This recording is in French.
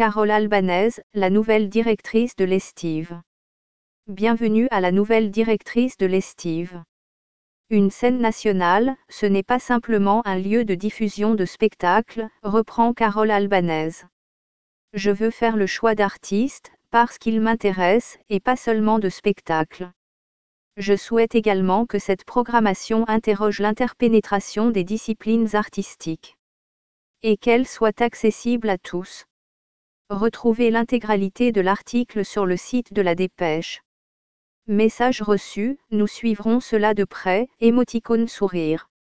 Carole Albanese, la nouvelle directrice de l'Estive. Bienvenue à la nouvelle directrice de l'Estive. Une scène nationale, ce n'est pas simplement un lieu de diffusion de spectacles, reprend Carole Albanese. Je veux faire le choix d'artistes, parce qu'ils m'intéressent, et pas seulement de spectacles. Je souhaite également que cette programmation interroge l'interpénétration des disciplines artistiques. Et qu'elle soit accessible à tous. Retrouvez l'intégralité de l'article sur le site de la Dépêche. Message reçu, nous suivrons cela de près, émoticône sourire.